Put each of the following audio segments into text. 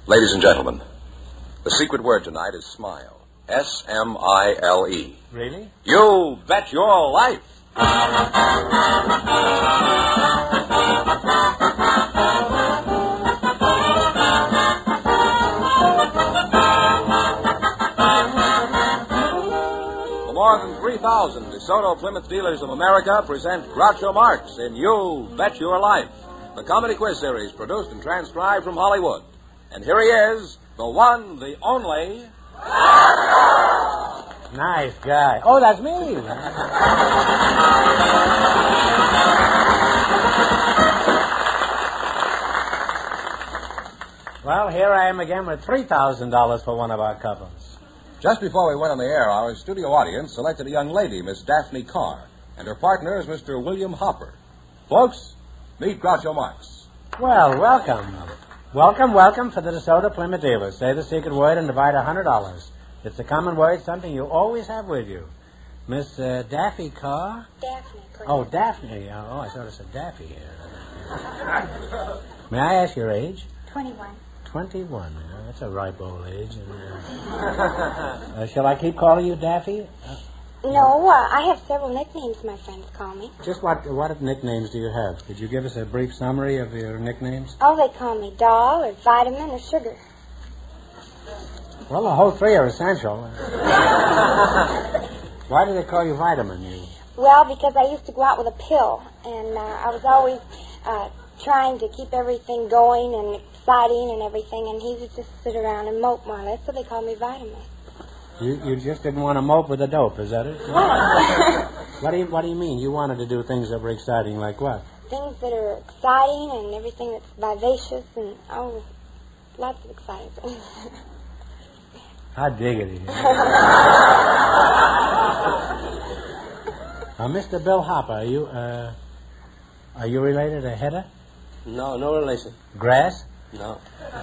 Ladies and gentlemen, the secret word tonight is smile. S-M-I-L-E. Really? You bet your life. The more than 3,000 DeSoto Plymouth dealers of America present Groucho Marx in You Bet Your Life, the comedy quiz series produced and transcribed from Hollywood. And here he is, the one, the only... Nice guy. Oh, that's me. Well, here I am again with $3,000 for one of our couples. Just before we went on the air, our studio audience selected a young lady, Miss Daphne Carr, and her partner is Mr. William Hopper. Folks, meet Groucho Marx. Well, welcome. Welcome for the DeSoto Plymouth dealers. Say the secret word and divide $100. It's a common word, something you always have with you. Miss Daffy Carr? Daphne, please. Oh, Daphne. Oh, I thought it said Daffy here. May I ask your age? 21. 21. That's a ripe old age. Shall I keep calling you Daffy? No, I have several nicknames my friends call me. Just what nicknames do you have? Could you give us a brief summary of your nicknames? Oh, they call me Doll or Vitamin or Sugar. Well, the whole three are essential. Why do they call you Vitamin? Well, because I used to go out with a pill, and I was always trying to keep everything going and exciting and everything, and he would just sit around and mope more or less, so they called me Vitamin. You just didn't want to mope with the dope, is that it? What? What do you mean? You wanted to do things that were exciting, like what? Things that are exciting and everything that's vivacious and, lots of exciting things. Hot diggity. Mr. Bill Hopper, are you related to Hedda? No, no relation. Grass? No.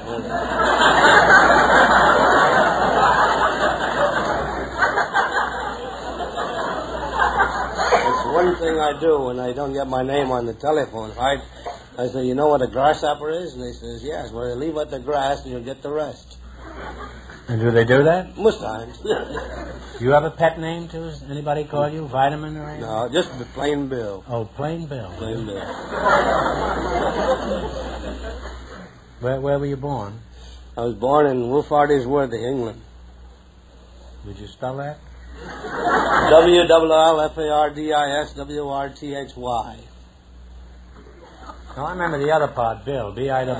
It's one thing I do when I don't get my name on the telephone. I say, you know what a grasshopper is? And he says, yes. Well, leave out the grass and you'll get the rest. And do they do that? Most times. Do you have a pet name, too? Does anybody call you Vitamin or anything? No, just the plain Bill. Oh, plain Bill. Plain Bill. Where were you born? I was born in Wolfartisworthy, England. Would you spell that? WLLFARDISWRTHY. No, I remember the other part, Bill, B-I-L-L.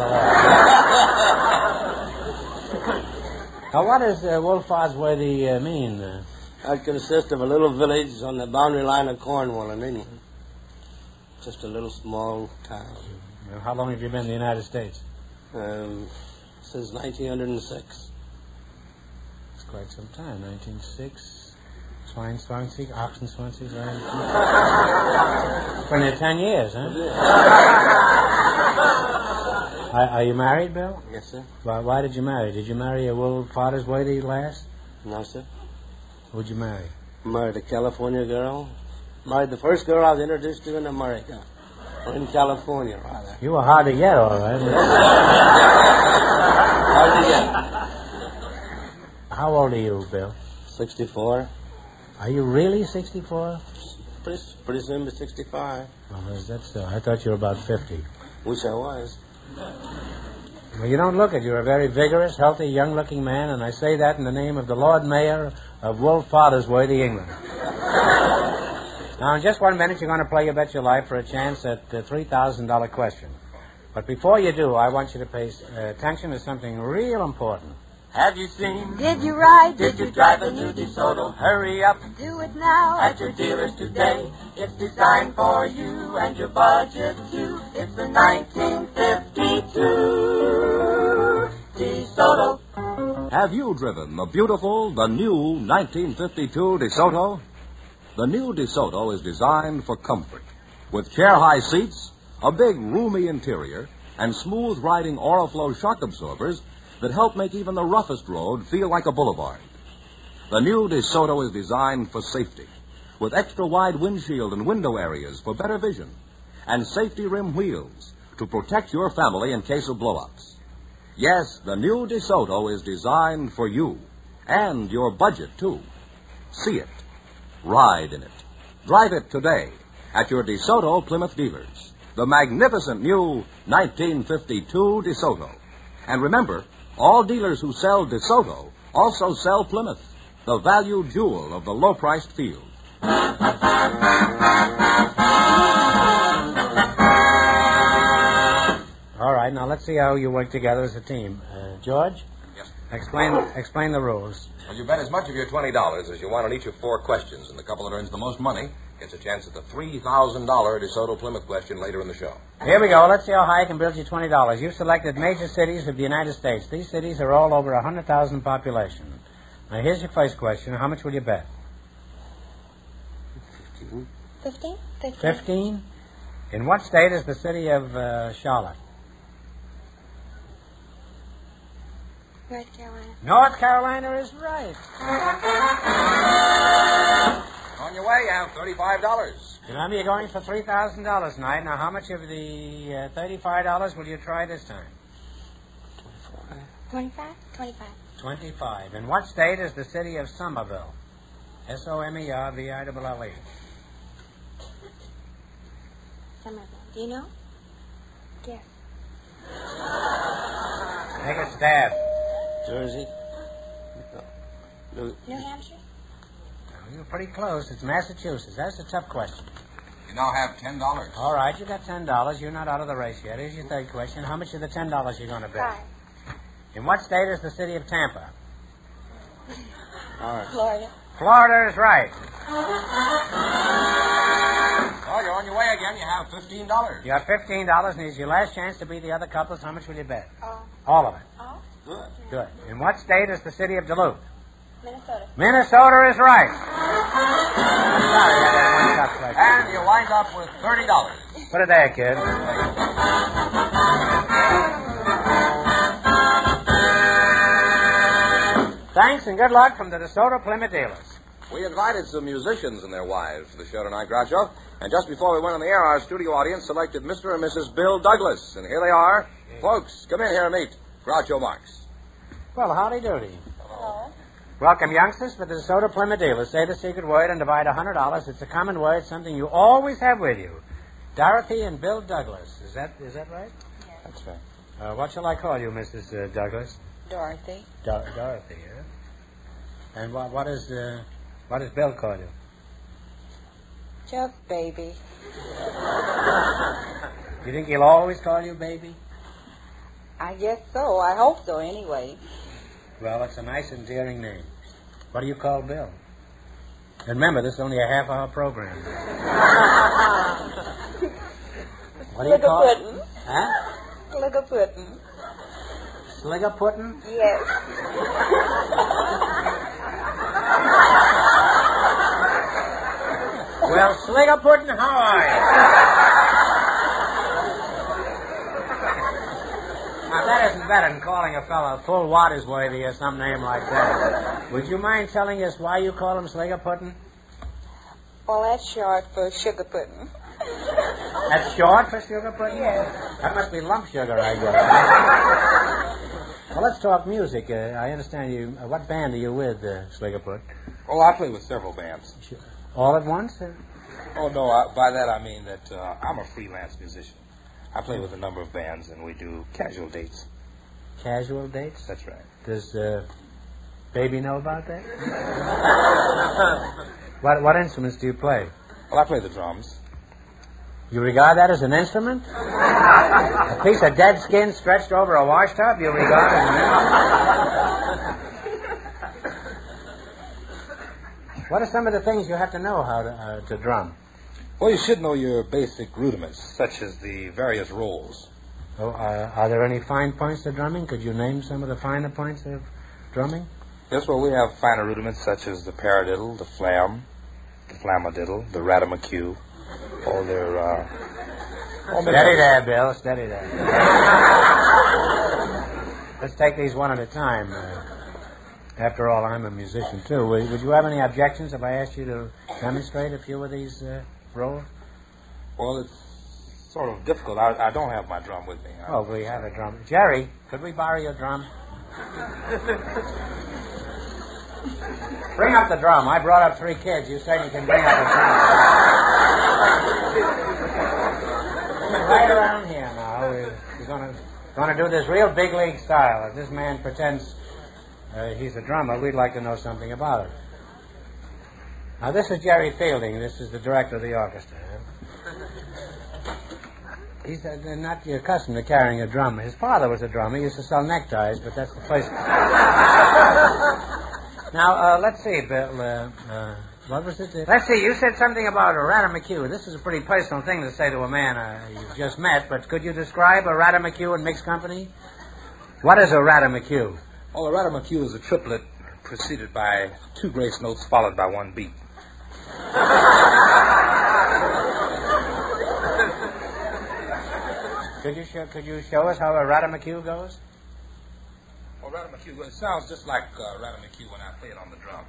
Now, what does Wolfartisworthy mean? That consists of a little village on the boundary line of Cornwall in England. Just a little small town. How long have you been in the United States? Since 1906. It's quite some time. 1906. Swine Swansea, Oxen Swansea. Been there 10 years, huh? Are you married, Bill? Yes, sir. Why did you marry? Did you marry a Wolfartisworthy lass? No, sir. Who'd you marry? Married a California girl. Married the first girl I was introduced to in America. Or in California, rather. You were hard to get, all right. Hard to get. How old are you, Bill? 64. Are you really 64? Pretty soon to 65. Oh, is that so? I thought you were about 50. Wish I was. Well, you don't look it. You're a very vigorous, healthy, young-looking man, and I say that in the name of the Lord Mayor of Wolfartisworthy, England. Now, in just 1 minute, you're going to play You Bet Your Life for a chance at the $3,000 question. But before you do, I want you to pay attention to something real important. Have you seen? Did you ride? Did you drive a new DeSoto? Hurry up Do it now. at your dealers today. It's designed for you and your budget too. It's the 1952 DeSoto. Have you driven the new 1952 DeSoto? The new DeSoto is designed for comfort. With chair-high seats, a big, roomy interior, and smooth-riding Oriflow shock absorbers that help make even the roughest road feel like a boulevard. The new DeSoto is designed for safety, with extra-wide windshield and window areas for better vision, and safety rim wheels to protect your family in case of blow-ups. Yes, the new DeSoto is designed for you and your budget, too. See it. Ride in it. Drive it today at your DeSoto Plymouth dealers. The magnificent new 1952 DeSoto. And remember, all dealers who sell DeSoto also sell Plymouth, the value jewel of the low-priced field. All right, now let's see how you work together as a team. George? Yes. Explain the rules. Well, you bet as much of your $20 as you want on each of 4 questions, and the couple that earns the most money gets a chance at the $3,000 DeSoto Plymouth question later in the show. Here we go. Let's see how high I can build you $20. You've selected major cities of the United States. These cities are all over 100,000 population. Now, here's your first question. How much will you bet? 15? 15? In what state is the city of Charlotte? North Carolina. North Carolina is right. On your way, you have $35. Remember, you're going for $3,000 tonight. Now, how much of the $35 will you try this time? 25? 25. 25. In what state is the city of Somerville? Somerville. Somerville. Do you know? Yes. Take a stab. Jersey? No. New Hampshire? Well, you're pretty close. It's Massachusetts. That's a tough question. You now have $10. All right, you got $10. You're not out of the race yet. Here's your third question. How much of the $10 you're going to bet? 5. In what state is the city of Tampa? All right. Florida. Florida is right. Well, you're on your way again. You have $15. You have $15, and it's your last chance to beat the other couples. How much will you bet? Oh. All of it. Oh? Good. Good. In what state is the city of Duluth? Minnesota. Minnesota is right. Sorry, I got one tough question. And you wind up with $30. Put it there, kid. Thanks and good luck from the DeSoto Plymouth dealers. We invited some musicians and their wives to the show tonight, Groucho. And just before we went on the air, our studio audience selected Mr. and Mrs. Bill Douglas. And here they are. Folks, come in here and meet Groucho Marx. Well, howdy doody. Hello. Welcome, youngsters, to the DeSoto Plymouth dealers. Say the secret word and divide $100. It's a common word, something you always have with you. Dorothy and Bill Douglas. Is that right? Yes. That's right. What shall I call you, Mrs. Douglas? Dorothy. Dorothy, yeah. And what does Bill call you? Just baby. You think he'll always call you baby? I guess so. I hope so, anyway. Well, it's a nice, endearing name. What do you call Bill? And remember, this is only a half-hour program. What do you call it? Puddin'. Huh? Sligger puddin'. Sligger puddin'? Yes. Well, Sligger puddin', how are you? Now, that isn't better than calling a fellow full Watersworthy or some name like that. Would you mind telling us why you call him Sligger puddin'? Well, that's short for sugar pudding. That's short for sugar pudding? Yes. That must be lump sugar, I guess. Well, let's talk music. I understand you. What band are you with, Sligger puddin'? Oh, I play with several bands. All at once? Oh, no, by that I mean that I'm a freelance musician. I play with a number of bands, and we do casual dates. Casual dates? That's right. Does Baby know about that? What instruments do you play? Well, I play the drums. You regard that as an instrument? A piece of dead skin stretched over a washtub you regard as an instrument? What are some of the things you have to know how to drum? Well, you should know your basic rudiments, such as the various rolls. Oh, are there any fine points to drumming? Could you name some of the finer points of drumming? Yes, well, we have finer rudiments such as the paradiddle, the flam, the flamadiddle, the ratamaqueue. All their, Steady there, Bill. Steady there. Let's take these one at a time. After all, I'm a musician, too. Would you have any objections if I asked you to demonstrate a few of these rolls? Well, sort of difficult. I don't have my drum with me. Oh, we have a drum. Jerry, could we borrow your drum? Bring up the drum. I brought up 3 kids. You certainly can bring up a drum. Right around here now. We're going to do this real big league style. If this man pretends he's a drummer, we'd like to know something about it. Now, this is Jerry Fielding. This is the director of the orchestra. He's not accustomed to carrying a drum. His father was a drummer. He used to sell neckties, but that's the place. Now, let's see, Bill. What was it? Let's see, you said something about a Ratamaque. This is a pretty personal thing to say to a man you've just met, but could you describe a Ratamaque in mixed company? What is a Ratamaque? Well, a Ratamaque is a triplet preceded by 2 grace notes followed by 1 beat. Could you show us how a Ratamaque goes? Well, Ratamaque, it sounds just like Ratamaque when I play it on the drum.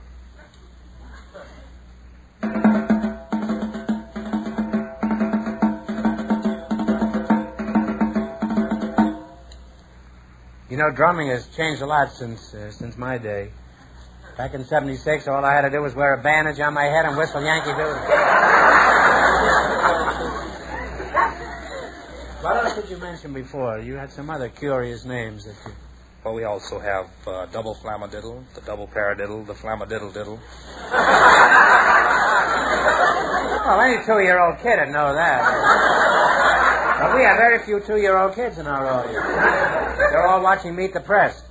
You know, drumming has changed a lot since my day. Back in '76, all I had to do was wear a bandage on my head and whistle Yankee Doodle. What else did you mention before? You had some other curious names that you... Well, we also have double flamadiddle, the double paradiddle, the flamadiddle-diddle. Well, any 2-year-old kid would know that. But we have very few 2-year-old kids in our audience. They're all watching Meet the Press.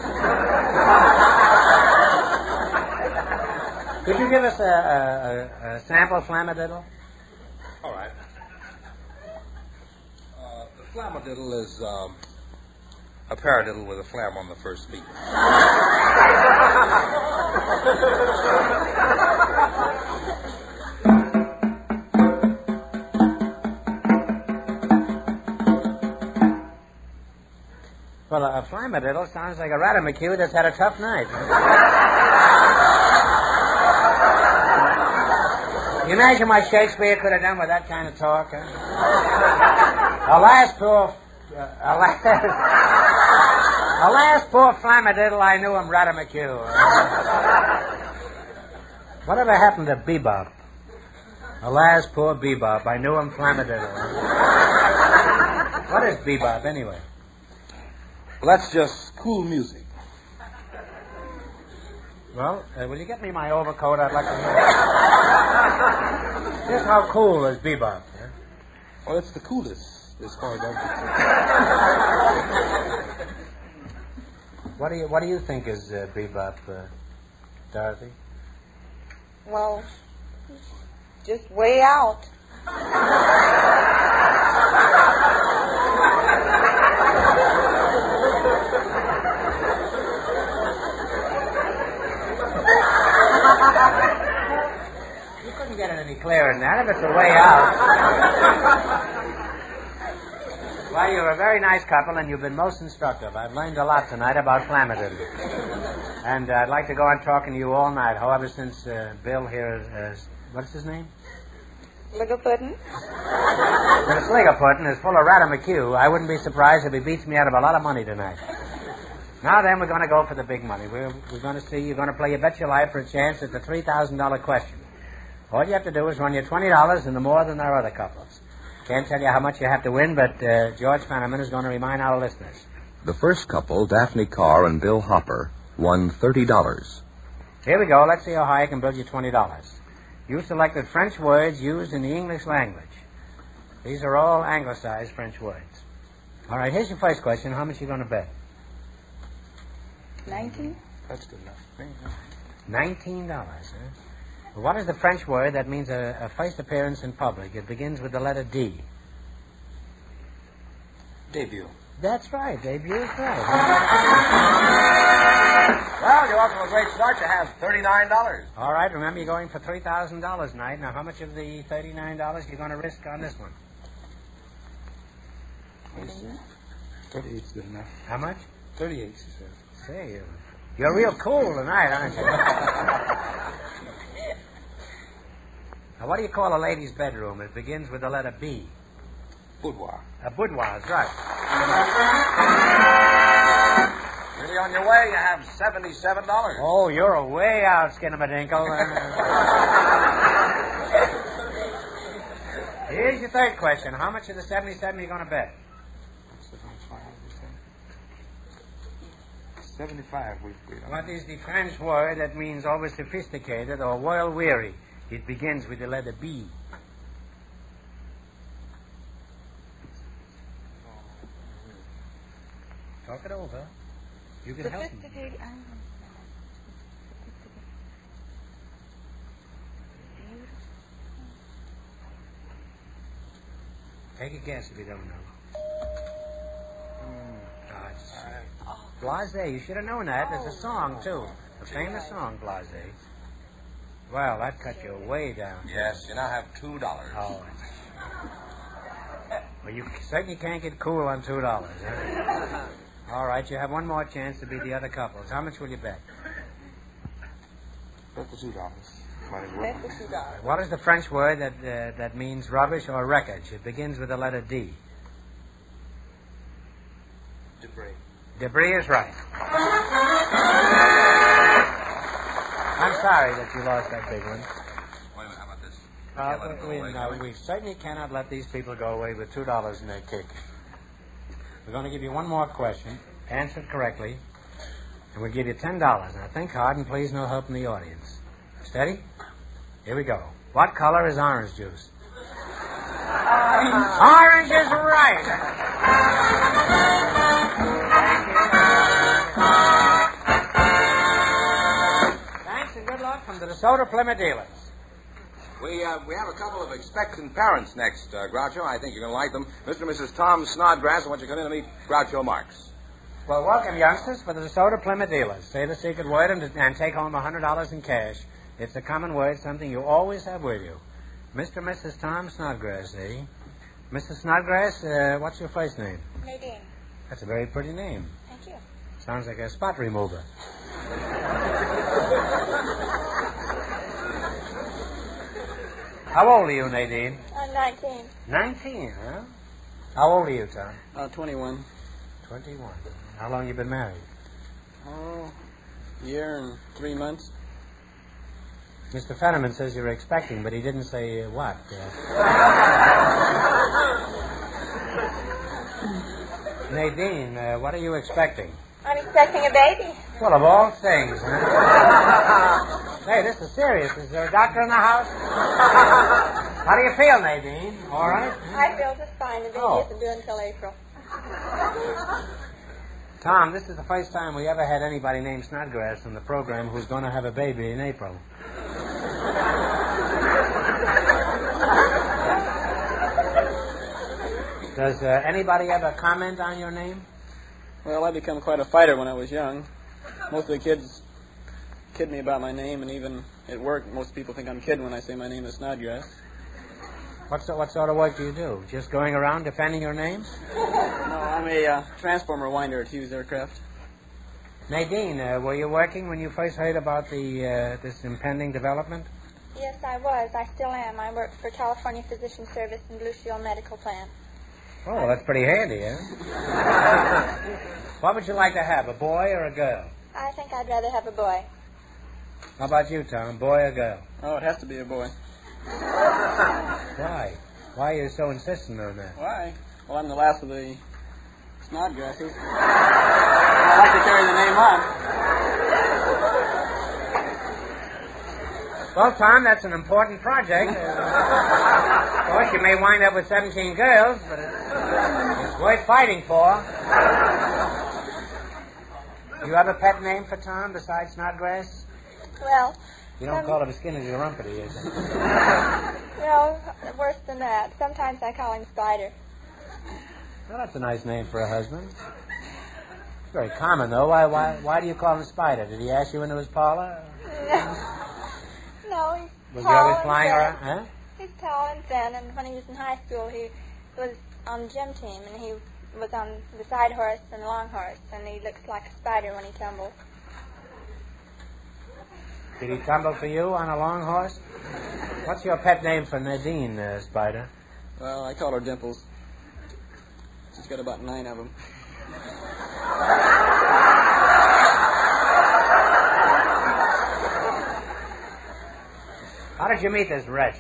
Could you give us a sample flamadiddle? All right. The flamadiddle is a paradiddle with a flam on the first beat. Well, a flamadiddle sounds like a Ratamaque that's had a tough night. You imagine what Shakespeare could have done with that kind of talk, huh? Alas, poor flamadiddle, I knew him Ratamaque. Whatever happened to bebop? Alas, poor bebop, I knew him flamadiddle. What is bebop, anyway? Well, that's just cool music. Well, will you get me my overcoat? I'd like to know. Just how cool is bebop? Huh? Well, it's the coolest as far as I'm concerned. What do you think is bebop, Dorothy? Well, just way out. You couldn't get it any clearer than that if it's a way out. Well, you're a very nice couple, and you've been most instructive. I've learned a lot tonight about flamadiddle. And I'd like to go on talking to you all night. However, since Bill here is... what's his name? Sliggerpuddin. The Sliggerpuddin is full of Ratamaque. I wouldn't be surprised if he beats me out of a lot of money tonight. Now then, we're going to go for the big money. We're going to see, you're going to play You Bet Your Life for a chance at the $3,000 question. All you have to do is run your $20 into more than our other couples. Can't tell you how much you have to win, but George Fenneman is going to remind our listeners. The first couple, Daphne Carr and Bill Hopper, won $30. Here we go. Let's see how high I can build you $20. You selected French words used in the English language. These are all anglicized French words. All right, here's your first question. How much are you going to bet? 19? That's good enough. $19, huh? Well, what is the French word that means a first appearance in public? It begins with the letter D. Debut. That's right. Debut is right. Well, you're off to a great start. You have $39. All right, remember you're going for $3,000 tonight. Now, how much of the $39 are you going to risk on this one? 38's good enough. How much? 38, she says. Say, you're real cool tonight, aren't you? Now, what do you call a lady's bedroom? It begins with the letter B. Boudoir. A boudoir, that's right. Really on your way, you have $77. Oh, you're way out, Skinnamadingle. Here's your third question. How much of the 77 are you going to bet? 75. What is the French word that means over sophisticated or well weary? It begins with the letter B. Talk it over. You can help me. Sophisticated. Take a guess if you don't know. Blase, you should have known that. There's a song, too. A famous song, Blase. Well, that cut you way down. Yes, you now have $2. Oh. Well, you certainly can't get cool on $2. Huh? All right, you have one more chance to beat the other couples. How much will you bet? Bet the $2. Might as well. Bet the $2. What is the French word that means rubbish or wreckage? It begins with the letter D. Debris. Debris is right. I'm sorry that you lost that big one. Wait a minute, how about this? We certainly cannot let these people go away with $2 in their kick. We're going to give you one more question. Answer it correctly, and we'll give you $10. Now think hard, and please no help from the audience. Steady? Here we go. What color is orange juice? Orange is right. Thanks and good luck from the DeSoto Plymouth dealers. We have a couple of expectant parents next, Groucho. I think you're going to like them. Mr. and Mrs. Tom Snodgrass, I want you to come in and meet Groucho Marx. Well, welcome, youngsters, for the DeSoto Plymouth dealers. Say the secret word and take home $100 in cash. It's a common word, something you always have with you. Mr. and Mrs. Tom Snodgrass, eh? Mrs. Snodgrass, what's your first name? Nadine. That's a very pretty name. Thank you. Sounds like a spot remover. How old are you, Nadine? I'm 19. 19, huh? How old are you, Tom? 21. 21. How long you been married? Oh, year and 3 months. Mr. Fenneman says you're expecting, but he didn't say what. Nadine, what are you expecting? I'm expecting a baby. Well, of all things. Huh? Hey, this is serious. Is there a doctor in the house? How do you feel, Nadine? All right? I feel just fine. The baby isn't due until April. Tom, this is the first time we ever had anybody named Snodgrass in the program who's going to have a baby in April. Does anybody ever comment on your name? Well, I become quite a fighter when I was young. Most of the kids kid me about my name, and even at work, most people think I'm kidding when I say my name is Snodgrass. What sort of work do you do? Just going around defending your names? No, I'm a transformer winder at Hughes Aircraft. Nadine, were you working when you first heard about this impending development? Yes, I was. I still am. I work for California Physician Service and Blue Shield Medical Plan. Oh, that's pretty handy, huh? What would you like to have, a boy or a girl? I think I'd rather have a boy. How about you, Tom, boy or girl? Oh, it has to be a boy. Why? Why are you so insistent on that? Why? Well, I'm the last of the Snodgrasses. I like to carry the name on. Well, Tom, that's an important project. Of course, you may wind up with 17 girls, but it's worth fighting for. Do you have a pet name for Tom besides Snodgrass? Well... You don't call him Skinny Rumpety, is it? No, worse than that. Sometimes I call him Spider. Well, that's a nice name for a husband. It's very common, though. Why do you call him Spider? Did he ask you into his parlor? No, he's Was he tall always and flying thin. around? Huh? He's tall and thin, and when he was in high school, he was on the gym team, and he was on the side horse and the long horse, and he looks like a spider when he tumbles. Did he tumble for you on a long horse? What's your pet name for Nadine, Spider? Well, I call her Dimples. She's got about 9 of them. How did you meet this wretch?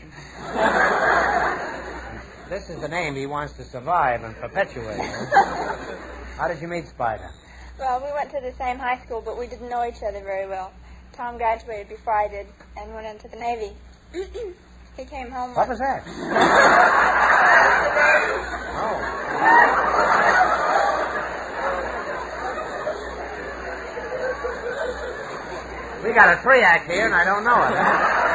This is the name he wants to survive and perpetuate. How did you meet Spider? Well, we went to the same high school, but we didn't know each other very well. Tom graduated before I did and went into the Navy. He came home. What was that? Oh. We got a 3-act here, and I don't know it.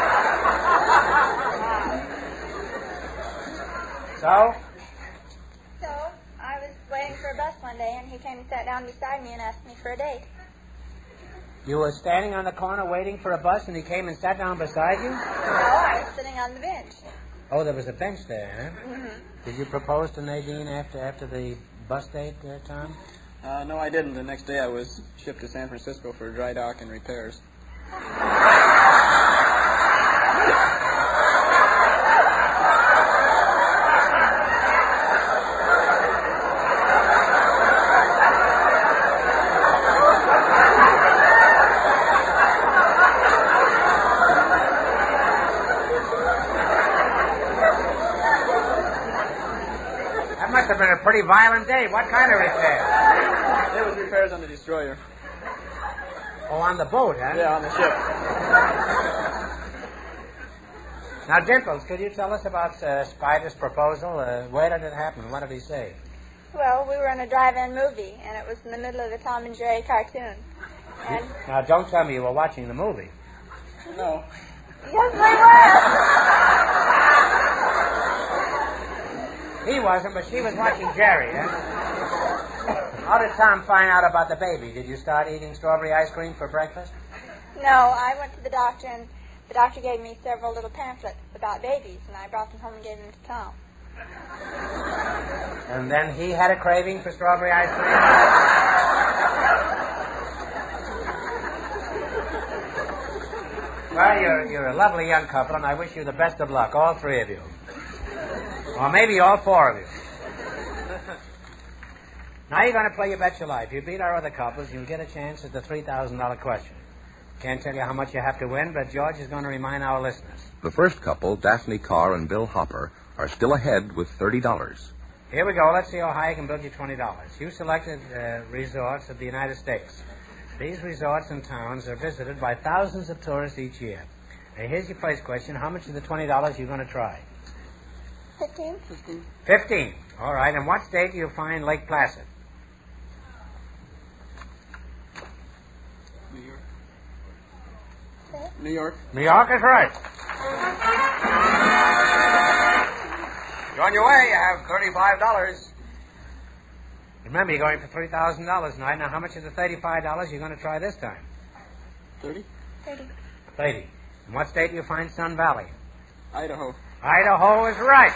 So? So, I was waiting for a bus one day, and he came and sat down beside me and asked me for a date. You were standing on the corner waiting for a bus, and he came and sat down beside you? No, I was sitting on the bench. Oh, there was a bench there, huh? Mm-hmm. Did you propose to Nadine after the bus date, Tom? No, I didn't. The next day I was shipped to San Francisco for dry dock and repairs. Must have been a pretty violent day. What kind of repair? It was repairs on the destroyer. Oh, on the boat, huh? Yeah, on the ship. Now, Dimples, could you tell us about Spider's proposal? Where did it happen? What did he say? Well, we were in a drive-in movie, and it was in the middle of the Tom and Jerry cartoon. And Now, don't tell me you were watching the movie. No. yes, we were. He wasn't, but she was watching Jerry, huh? How did Tom find out about the baby? Did you start eating strawberry ice cream for breakfast? No, I went to the doctor, and the doctor gave me several little pamphlets about babies, and I brought them home and gave them to Tom. And then he had a craving for strawberry ice cream? Well, you're a lovely young couple, and I wish you the best of luck, all 3 of you. Or maybe all 4 of you. Now you're going to play You Bet Your Life. You beat our other couples, you'll get a chance at the $3,000 question. Can't tell you how much you have to win, but George is going to remind our listeners. The first couple, Daphne Carr and Bill Hopper, are still ahead with $30. Here we go. Let's see how high I can build you $20. You selected resorts of the United States. These resorts and towns are visited by thousands of tourists each year. Now, here's your first question. How much of the $20 you're going to try? 15. 15. All right. In what state do you find Lake Placid? New York. New York. New York is right. You're on your way. You have $35. Remember, you're going for $3,000 tonight. Now, how much of the $35 you're going to try this time? 30. 30. In what state do you find Sun Valley? Idaho. Idaho is right.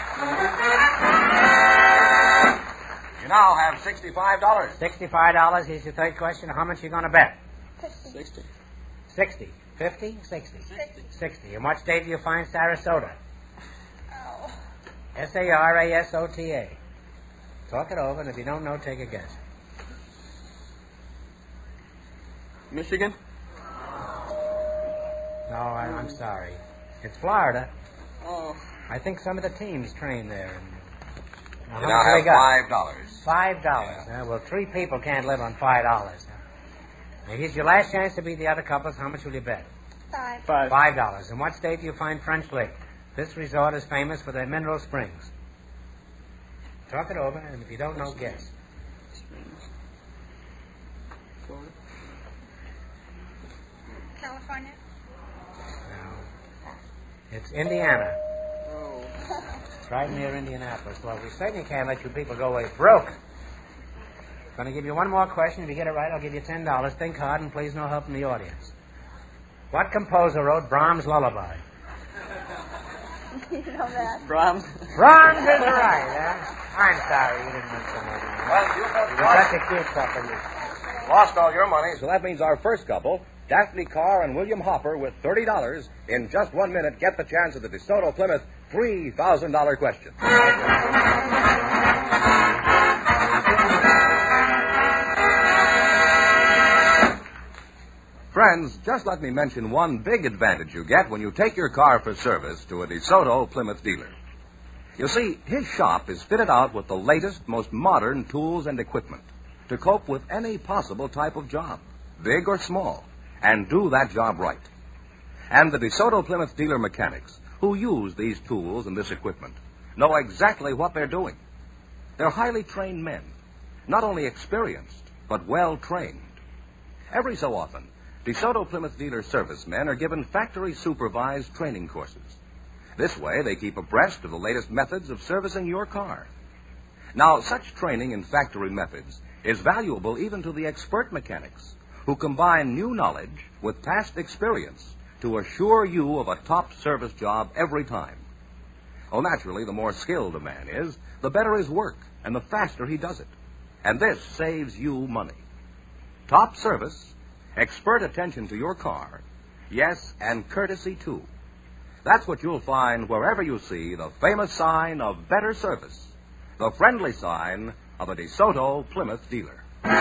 You now have $65. $65. Here's your third question. How much are you going to bet? 60. 60. 50? 60. 60. In what state do you find Sarasota? Oh. Sarasota. Talk it over, and if you don't know, take a guess. Michigan. No, I'm sorry. It's Florida. Oh. I think some of the teams train there. Now, You how much now they got? have $5. $5. Well, 3 people can't live on $5. Now, here's your last chance to beat the other couples. How much will you bet? 5. $5. In what state do you find French Lake? This resort is famous for their mineral springs. Talk it over, and if you don't know, guess. Florida. California. No. It's Indiana. Oh. It's right near Indianapolis. Well, we certainly can't let you people go away broke. Going to give you one more question. If you get it right, I'll give you $10. Think hard, and please no help from the audience. What composer wrote Brahms' Lullaby? You know that. Brahms. Brahms is right, huh? I'm sorry you didn't mention that. Well, you You're such a cute couple. lost all your money, so that means our first couple, Daphne Carr and William Hopper, with $30, in just 1 minute, get the chance at the DeSoto Plymouth $3,000 question. Friends, just let me mention one big advantage you get when you take your car for service to a DeSoto Plymouth dealer. You see, his shop is fitted out with the latest, most modern tools and equipment to cope with any possible type of job, big or small, and do that job right. And the DeSoto Plymouth dealer mechanics who use these tools and this equipment know exactly what they're doing. They're highly trained men, not only experienced, but well-trained. Every so often, DeSoto Plymouth dealer servicemen are given factory-supervised training courses. This way, they keep abreast of the latest methods of servicing your car. Now, such training in factory methods is valuable even to the expert mechanics who combine new knowledge with past experience to assure you of a top service job every time. Oh, naturally, the more skilled a man is, the better his work and the faster he does it. And this saves you money. Top service, expert attention to your car, yes, and courtesy, too. That's what you'll find wherever you see the famous sign of better service, the friendly sign of a DeSoto Plymouth dealer.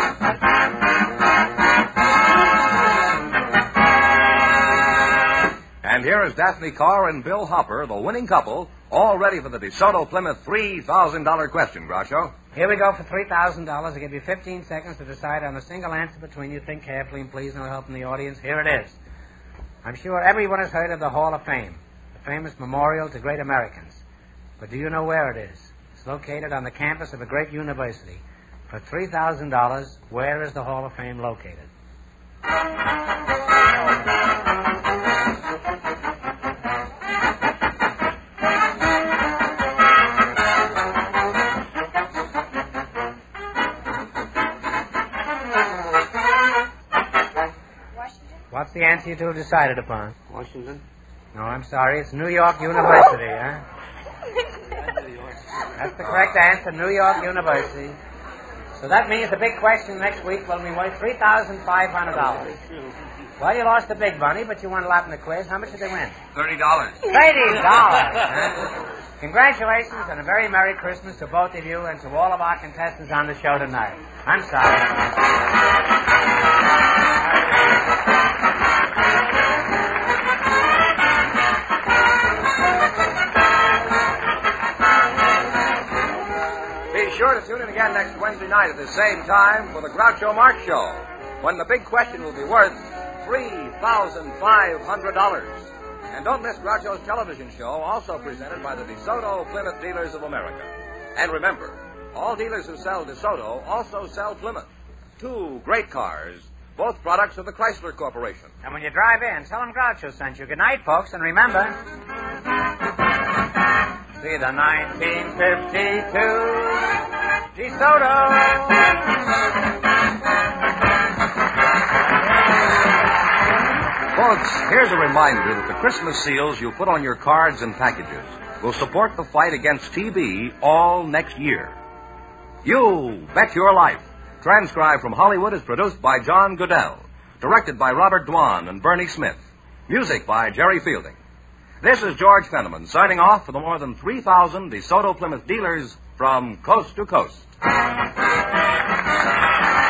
And here is Daphne Carr and Bill Hopper, the winning couple, all ready for the DeSoto Plymouth $3,000 question, Groucho. Here we go for $3,000. I'll give you 15 seconds to decide on a single answer between you. Think carefully, and please no help from the audience. Here it is. I'm sure everyone has heard of the Hall of Fame, the famous memorial to great Americans. But do you know where it is? It's located on the campus of a great university. For $3,000, where is the Hall of Fame located? What's the answer you two have decided upon? Washington? No, I'm sorry. It's New York University, huh? That's the correct answer, New York University. So that means the big question next week will be worth $3,500. Well, you lost the big money, but you won a lot in the quiz. How much did they win? $30. $30! Huh? Congratulations and a very Merry Christmas to both of you and to all of our contestants on the show tonight. I'm sorry. Be sure to tune in again next Wednesday night at the same time for the Groucho Marx Show, when the big question will be worth $3,500. And don't miss Groucho's television show, also presented by the DeSoto Plymouth Dealers of America. And remember, all dealers who sell DeSoto also sell Plymouth. Two great cars, both products of the Chrysler Corporation. And when you drive in, tell them Groucho sent you. Good night, folks, and remember, see the 1952 DeSoto. Folks, here's a reminder that the Christmas seals you put on your cards and packages will support the fight against TB all next year. You Bet Your Life, transcribed from Hollywood, is produced by John Goodell, directed by Robert Dwan and Bernie Smith, music by Jerry Fielding. This is George Fenneman signing off for the more than 3,000 DeSoto Plymouth dealers from coast to coast.